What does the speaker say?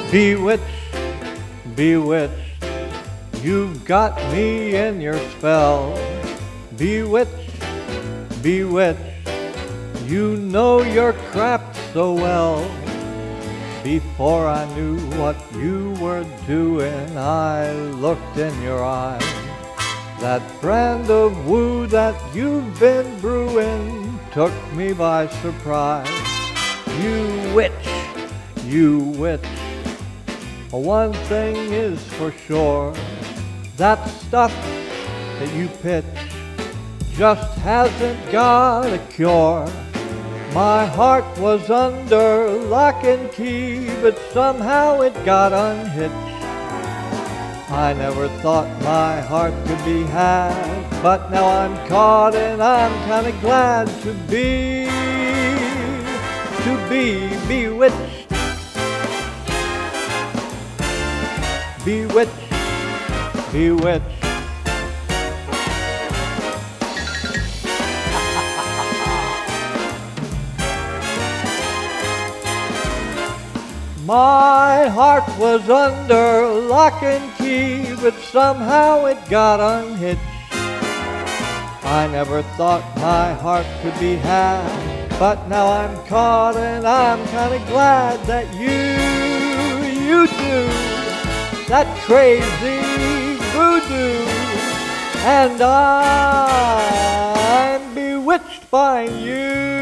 Bewitched, bewitched, you've got me in your spell. Bewitched, bewitched, you know your craft so well. Before I knew what you were doing, I looked in your eyes. That brand of woo that you've been brewing took me by surprise. You witch, you witch, one thing is for sure, that stuff that you pitch just hasn't got a cure. My heart was under lock and key, but somehow it got unhitched. I never thought my heart could be had, but now I'm caught and I'm kinda glad to be bewitched. Bewitched, bewitched. My heart was under lock and key, but somehow it got unhitched. I never thought my heart could be had, but now I'm caught and I'm kinda glad that you do that crazy voodoo, and I'm bewitched by you.